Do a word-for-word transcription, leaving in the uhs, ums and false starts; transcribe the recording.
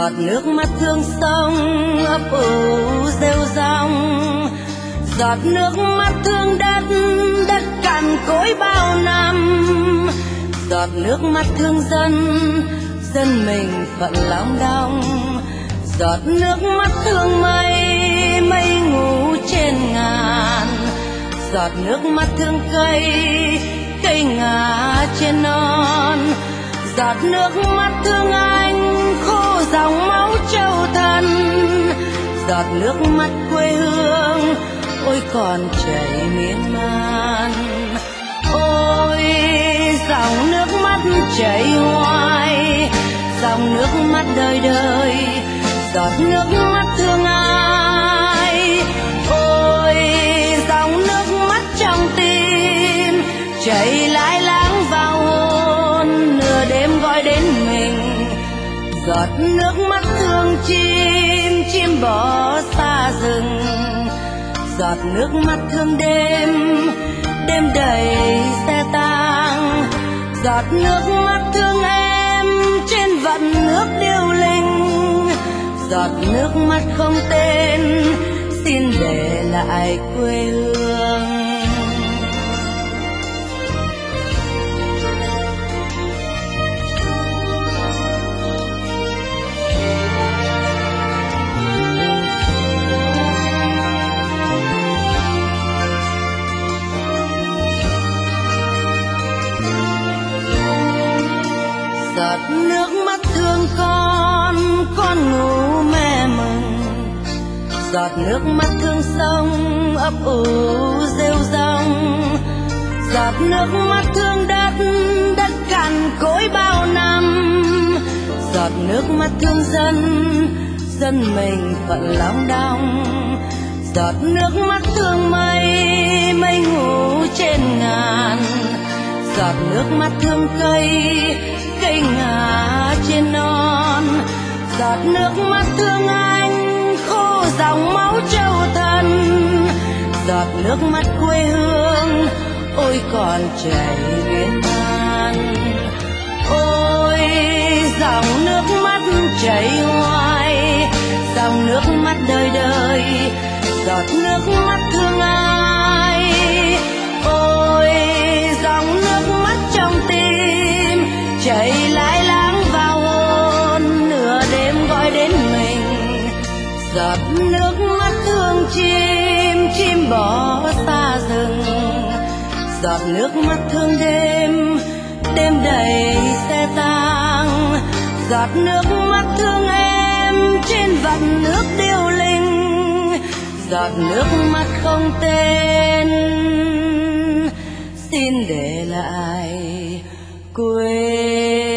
giọt nước mắt thương sông ấp ủ rêu rong, giọt nước mắt thương đất đất cằn cỗi bao năm, giọt nước mắt thương dân dân mình phận lòng đong, giọt nước mắt thương mây mây ngủ trên ngàn, giọt nước mắt thương cây cây ngả trên non, giọt nước mắt thương anh khô dòng máu trâu thân, giọt nước mắt quê hương ôi còn chảy miên man. Ôi dòng nước mắt chảy hoài, dòng nước mắt đời đời, giọt nước mắt thương ai. Ôi dòng nước mắt trong tim chảy lái láng vào hồn, nửa đêm gọi đến mình. Giọt nước mắt thương chim chim bỏ xa rừng, giọt nước mắt thương đêm đêm đầy xe tang, giọt nước mắt thương em trên vần nước điêu linh, giọt nước mắt không tên xin để lại quê hương. Giọt nước mắt thương con, con ngủ mẹ mừng, giọt nước mắt thương sông ấp ủ rêu rong, giọt nước mắt thương đất đất cằn cỗi bao năm, giọt nước mắt thương dân dân mình phận lòng đong, giọt nước mắt thương mây mây ngủ trên ngàn, giọt nước mắt thương cây cây ngả trên non, giọt nước mắt thương anh khô dòng máu trâu thân, giọt nước mắt quê hương ôi còn chảy miên man. Ôi dòng nước mắt chảy hoài, dòng nước mắt đời đời, giọt nước mắt thương ai. Ôi dòng nước mắt trong tim chảy lái láng vào hồn, nửa đêm gọi đến mình. Giọt nước mắt thương chim chim bỏ xa rừng, giọt nước mắt thương đêm đêm đầy xe tang, giọt nước mắt thương em trên vần nước điêu linh, giọt nước mắt không tên xin để lại quê